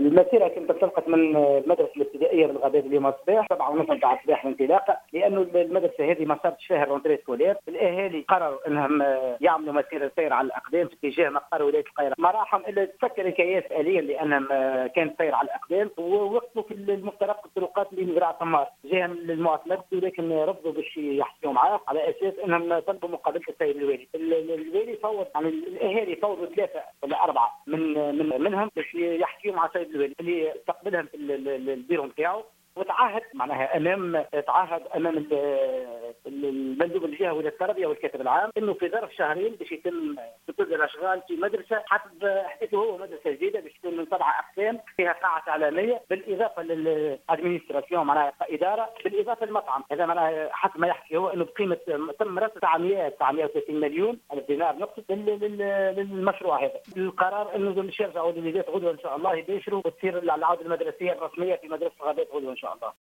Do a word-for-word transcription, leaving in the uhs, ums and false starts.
المسيره كانت انطلقت من المدرسه الابتدائيه بالغداء اليوم الصباح سبعة ونص نتاع الصباح الانطلاق، لانه المدرسه هذه ما صارتش فيها الرونتري سكولير. الاهالي قرروا انهم يعملوا مسيره سير على الاقدام في اتجاه مقر ولايه القاهره، ما راحهم الا تسكر الكياس اليا لانهم كانت سير على الاقدام، ووقفوا في المفترق الطرقات اللي مزرعه تمار جهه المواصلات، ولكن رفضوا باش يحكيوا معاه على اساس انهم طلبوا مقابله السيد الوالي. الوالي فوض يعني الاهالي فوضوا ثلاثه ولا اربعه من, من منهم باش يحكيوا مع السيد الوالي اللي استقبلهم في البيرو نتاعو، وتعهد معناها امام تعهد امام المندوب الجهه ولا التربيه والكاتب العام انه في ظرف شهرين باش يتم تنفيذ الاشغال في مدرسه حسب حكيته هو مدرسه جديده باش تكون من سبعه اقسام فيها قاعه تعليميه بالاضافه للادمنستراسيون معناها اداره بالاضافه للمطعم. هذا معناها حسب ما يحكي هو انه بقيمه تم رصد تسعمائة تسعمائة وثلاثين مليون الف دينار نقصد للمشروع هذا. القرار انه باش يرجعوا للوليدات غدوه ان شاء الله يباشروا وتصير العوده المدرسيه الرسميه في مدرسه غابات غدوه ان شاء الله.